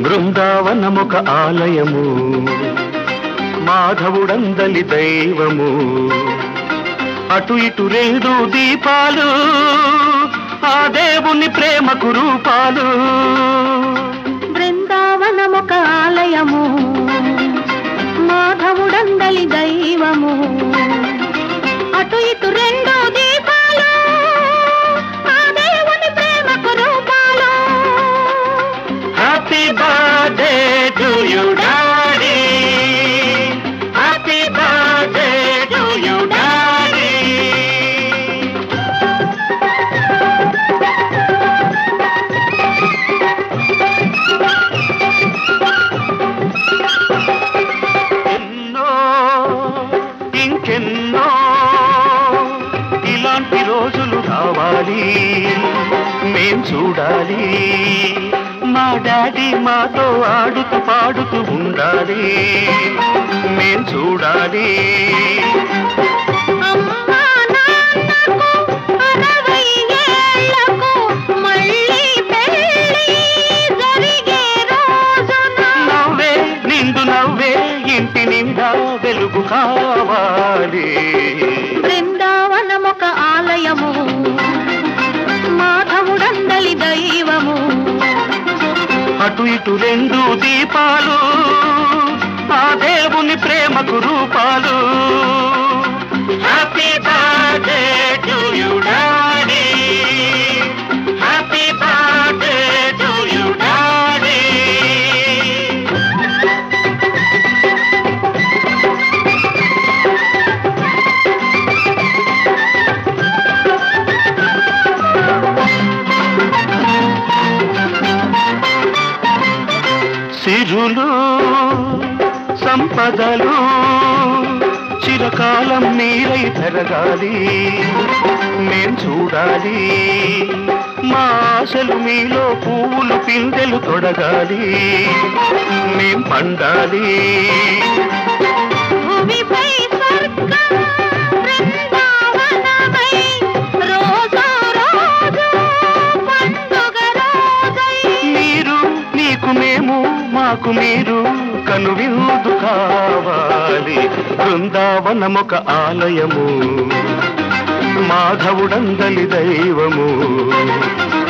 బృందావనమొక ఆలయము, మాధవుడందలి దైవము. అటు ఇటు రెండు దీపాలు, ఆ దేవుని ప్రేమకు రూపాలు. బృందావనమొక ఆలయము, మాధవుడందలి దైవము. అటు ఇటు రెండు దీపాలు, ఆ దేవుని ప్రేమకు రూపాలు. Happy birthday to you daddy, happy birthday to you daddy. ఎన్నో ఇంకెన్నో ఇలాంటి రోజులు రావాలి, మేం చూడాలి. మా డాడీ మాతో ఆడుతూ పాడుతూ ఉండాలి, మేం చూడాలి. అమ్మా నాన్నకు 60 ఏళ్లకు మళ్ళీ పెళ్లి జరిగే రోజున నవ్వే నిండు నవ్వే ఇంటి నిండా వెలుగు కావాలి. బృందావనమొక ఆలయము, మాధవుడందలి దైవము. అటు ఇటు రెండు దీపాలు, ఆ దేవుని ప్రేమకు రూపాలు. Happy birthday to you daddy, happy birthday to you daddy. సిరులు సంపదలు చిరకాలం నీరై పెరగాలి, మేం చూడాలి. మా ఆశలు మీలో పువ్వులు పిందెలు తొడగాలి, మేం పండాలి. భూమిపై స్వర్గం బృందావనమై, రోజు రోజు పండుగ రోజై. మీరు నీకు మేము మాకు మీరు కనువిందు కావాలి. బృందావనమొక ఆలయము, మాధవుడందలి దైవము.